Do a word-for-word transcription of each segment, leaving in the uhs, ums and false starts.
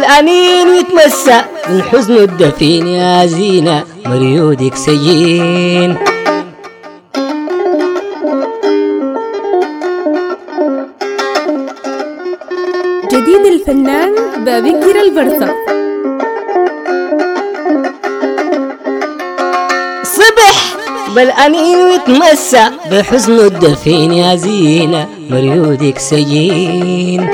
بالأنين يتمسى من حزن الدفين يا زينة مريودك سجين. جديد الفنان بابكر البرصة. صبح بالأنين ويتمسى بحزن الدفين يا زينة مريودك سجين.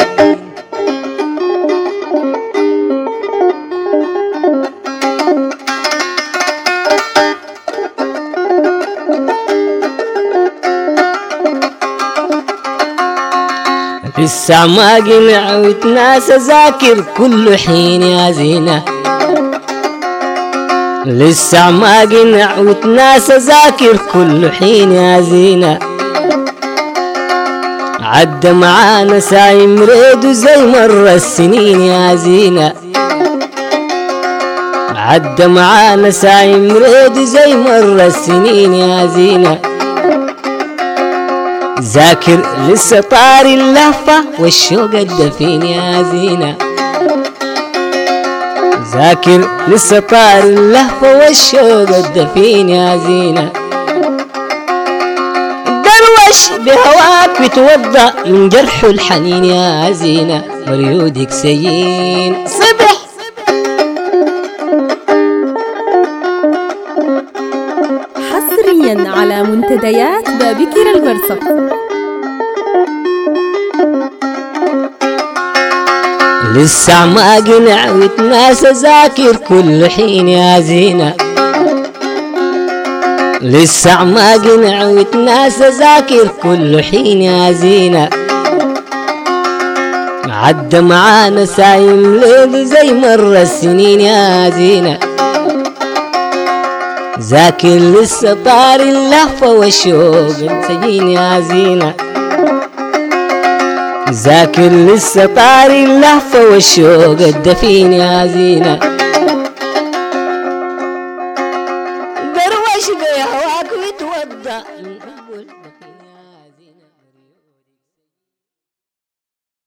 لسه ما قنع وتناسى ذاكر كل حين يا زينة. لسه ما قنع وتناسى ذاكر كل حين يا زينة. عدى معانا ساي مريد وزي مر السنين يا زينة. عدى معانا ساي مريد وزي مر السنين يا زينة. ذاكر لسه طاري اللهفة والشوق الدفين يا زينة. ذاكر لسه طاري اللهفة والشوق الدفين يا زينة. دروش بهواك بتوضأ من جرح الحنين يا زينة مريودك سجين. صبح حصريا على منتديات بابكر البرصة. لسه ما قنع وتناسى ذاكر كل حين يا زينة. لسه ما قنع وتناسى ذاكر كل حين يا زينة. عدى معانا سايم ليل زي مر السنين يا زينة. ذاكر لسه طاري اللهفة والشوق سجين يا زينة. ذاكر لسه طاري اللهفة والشوق الدفين يا زينة.